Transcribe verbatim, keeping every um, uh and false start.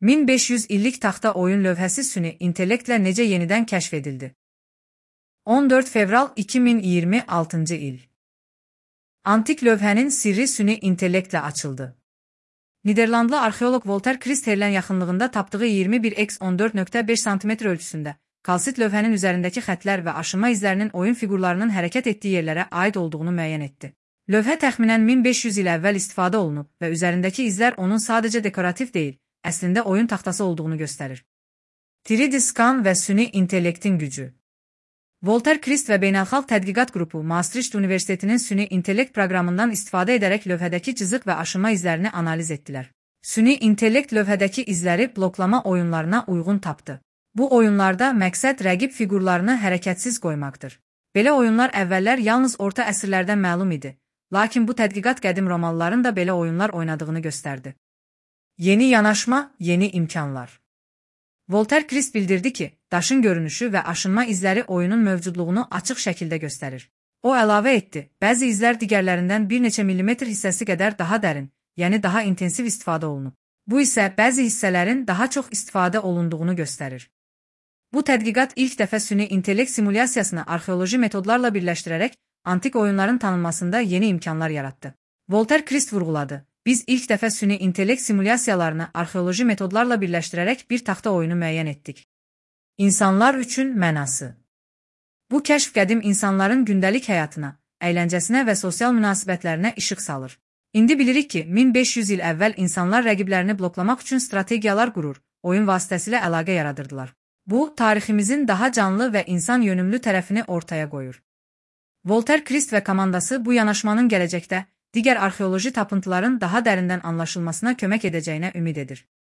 min beş yüz illik taxta oyun lövhəsi süni intellektlə necə yenidən kəşf edildi? on dörd fevral iki min iyirmi altıncı il. Antik lövhənin sirri süni intellektlə açıldı. Niderlandlı arxeolog Volter Christherlən yaxınlığında tapdığı iyirmi bir x on dörd nöqtə beş santimetr ölçüsündə kalsit lövhənin üzərindəki xətlər və aşınma izlərinin oyun figurlarının hərəkət etdiyi yerlərə aid olduğunu müəyyən etdi. Lövhə təxminən min beş yüz il əvvəl istifadə olunub və üzərindəki izlər onun sadəcə dekorativ deyil, əslində oyun taxtası olduğunu göstərir. üç D skan və süni intellektin gücü. Volter Christ və Beynəlxalq Tədqiqat Qrupu Maastricht Universitetinin süni intellekt proqramından istifadə edərək lövhədəki cızıq və aşınma izlərini analiz etdilər. Süni intellekt lövhədəki izləri bloklama oyunlarına uyğun tapdı. Bu oyunlarda məqsəd rəqib figurlarını hərəkətsiz qoymaqdır. Belə oyunlar əvvəllər yalnız orta əsrlərdən məlum idi, lakin bu tədqiqat qədim romanların da belə oyunlar oynadığını göstərdi. Yeni yanaşma, yeni imkanlar. Volter Christ bildirdi ki, daşın görünüşü və aşınma izləri oyunun mövcudluğunu açıq şəkildə göstərir. O əlavə etdi, bəzi izlər digərlərindən bir neçə millimetr hissəsi qədər daha dərin, yəni daha intensiv istifadə olunub. Bu isə bəzi hissələrin daha çox istifadə olunduğunu göstərir. Bu tədqiqat ilk dəfə süni intellekt simulyasiyasını arxeoloji metodlarla birləşdirərək antik oyunların tanınmasında yeni imkanlar yaratdı. Volter Christ vurğuladı. Biz ilk dəfə süni intellekt simulyasiyalarını arxeoloji metodlarla birləşdirərək bir taxta oyunu müəyyən etdik. İnsanlar üçün mənası. Bu kəşf qədim insanların gündəlik həyatına, əyləncəsinə və sosial münasibətlərinə işıq salır. İndi bilirik ki, min beş yüz il əvvəl insanlar rəqiblərini bloklamaq üçün strategiyalar qurur, oyun vasitəsilə əlaqə yaradırdılar. Bu, tariximizin daha canlı və insan yönümlü tərəfini ortaya qoyur. Volter Christ və komandası bu yanaşmanın gələcəkdə digər arxeoloji tapıntıların daha dərindən anlaşılmasına kömək edəcəyinə ümid edir.